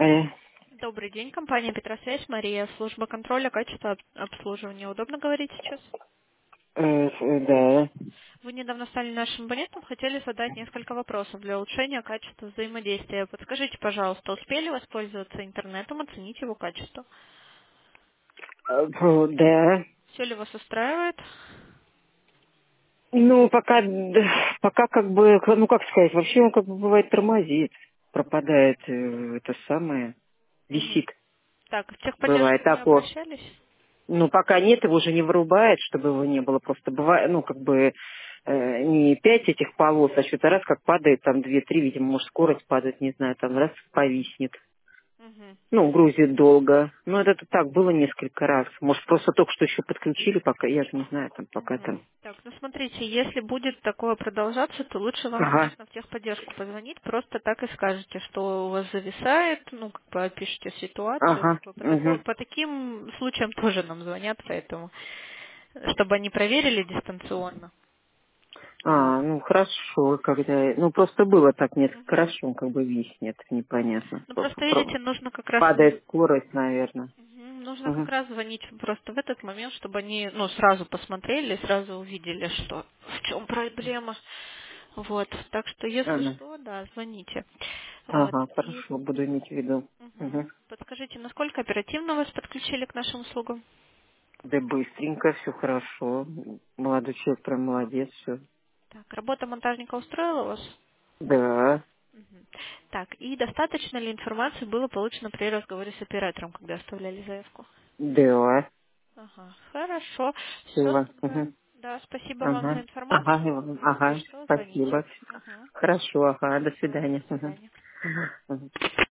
Добрый день, компания Петросвязь, Мария, служба контроля качества обслуживания. Удобно говорить сейчас? Да. Вы недавно стали нашим абонентом, хотели задать несколько вопросов для улучшения качества взаимодействия. Подскажите, пожалуйста, успели воспользоваться интернетом, оценить его качество? Да. Все ли вас устраивает? Ну, пока как бы, ну как сказать, вообще он как бы бывает тормозит, пропадает это самое, Мгм. висит, Так, в бывает техподдержку не такое. обращались? Ну, пока нет, его уже не вырубает, чтобы его не было. Просто бывает, ну, как бы не 5 этих полос, а что-то раз как падает, там 2-3, видимо, может скорость падает, не знаю, там раз повиснет. Мгм. Ну, грузит долго. Ну, это так было несколько раз. Может, просто только что еще подключили, пока, я же не знаю, там, пока Мгм. там. Так, ну смотрите, если будет такое продолжаться, то лучше вам, Ага, конечно, в техподдержку позвонить, просто так и скажете, что у вас зависает, ну, как бы опишите ситуацию, ага, как бы угу. по таким случаям тоже нам звонят, поэтому, чтобы они проверили дистанционно. Вот. Ну, хорошо, когда, ну, просто было так несколько Мгм. раз, что он как бы виснет, непонятно. Ну, просто, видите, нужно как раз Падает скорость, наверное. нужно как Угу. раз звонить просто в этот момент, чтобы они, ну, сразу посмотрели, сразу увидели, что в чем проблема. Вот, так что, если Ага, что, да, звоните. Вот, ага, и хорошо, буду иметь в виду. Угу. подскажите, насколько оперативно вас подключили к нашим услугам? Да быстренько, все хорошо. Молодой человек прям молодец, все. Так, работа монтажника устроила вас? Да, Мгм. Так, и достаточно ли информации было получено при разговоре с оператором, когда оставляли заявку? да, Ага, хорошо. Все все. тогда. Угу. Да, спасибо вам за Ага, ага, информацию. Иван, Если ага, что, звоните. спасибо. Мгм. Хорошо, ага, до Ага, до свидания. Угу. свидания. Угу.